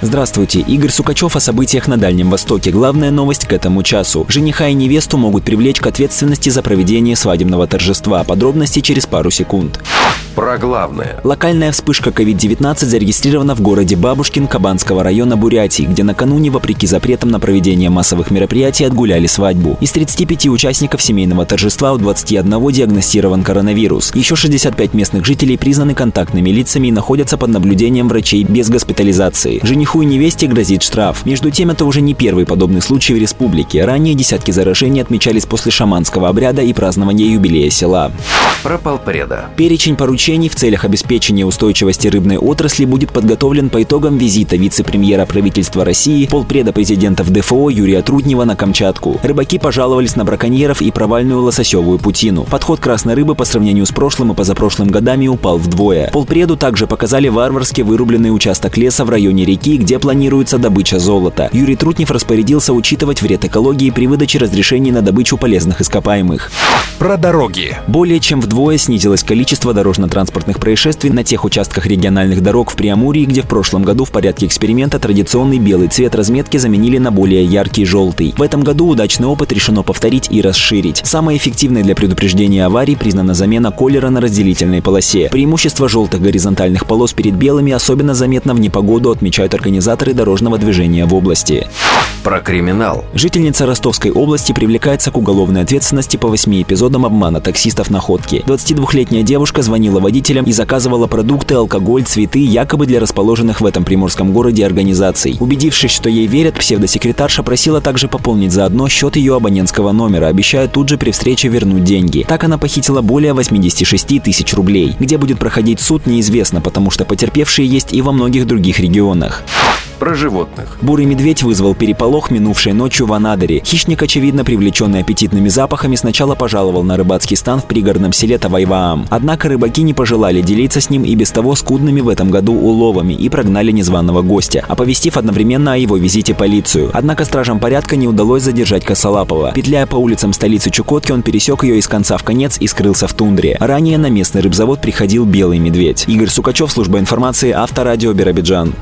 Здравствуйте, Игорь Сукачев о событиях на Дальнем Востоке. Главная новость к этому часу. Жениха и невесту могут привлечь к ответственности за проведение свадебного торжества. Подробности через пару секунд. Про главное. Локальная вспышка COVID-19 зарегистрирована в городе Бабушкин Кабанского района Бурятии, где накануне, вопреки запретам на проведение массовых мероприятий, отгуляли свадьбу. Из 35 участников семейного торжества у 21 диагностирован коронавирус. Еще 65 местных жителей признаны контактными лицами и находятся под наблюдением врачей без госпитализации. Жениху и невесте грозит штраф. Между тем, это уже не первый подобный случай в республике. Ранее десятки заражений отмечались после шаманского обряда и празднования юбилея села. Про полпреда. Перечень поручений в целях обеспечения устойчивости рыбной отрасли будет подготовлен по итогам визита вице-премьера правительства России, полпреда президента в ДФО Юрия Труднева на Камчатку. Рыбаки пожаловались на браконьеров и провальную лососевую путину. Подход красной рыбы по сравнению с прошлым и позапрошлым годами упал вдвое. Полпреду также показали варварски вырубленный участок леса в районе реки, где планируется добыча золота. Юрий Труднев распорядился учитывать вред экологии при выдаче разрешений на добычу полезных ископаемых. Про дороги. Более чем вдвое снизилось количество дорожно-транспортных происшествий на тех участках региональных дорог в Преамурье, где в прошлом году в порядке эксперимента традиционный белый цвет разметки заменили на более яркий желтый. В этом году удачный опыт решено повторить и расширить. Самой эффективной для предупреждения аварий признана замена колера на разделительной полосе. Преимущество желтых горизонтальных полос перед белыми особенно заметно в непогоду, отмечают организаторы дорожного движения в области. Про криминал. Жительница Ростовской области привлекается к уголовной ответственности по 8 эпизодам обмана таксистов находки. 22-летняя девушка звонила водителям и заказывала продукты, алкоголь, цветы, якобы для расположенных в этом приморском городе организаций. Убедившись, что ей верят, псевдосекретарша просила также пополнить заодно счет ее абонентского номера, обещая тут же при встрече вернуть деньги. Так она похитила более 86 тысяч рублей. Где будет проходить суд, неизвестно, потому что потерпевшие есть и во многих других регионах. Про животных. Бурый медведь вызвал переполох минувшей ночью в Анадыре. Хищник, очевидно привлеченный аппетитными запахами, сначала пожаловал на рыбацкий стан в пригородном селе Тавайваам. Однако рыбаки не пожелали делиться с ним и без того скудными в этом году уловами и прогнали незваного гостя, оповестив одновременно о его визите полицию. Однако стражам порядка не удалось задержать Косолапова. Петляя по улицам столицы Чукотки, он пересек ее из конца в конец и скрылся в тундре. Ранее на местный рыбзавод приходил белый медведь. Игорь Сукачев, служба информации, Авторадио, Биробиджан.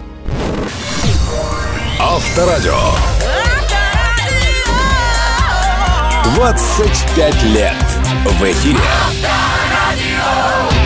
Авторадио. 25 лет в эфире. Авторадио.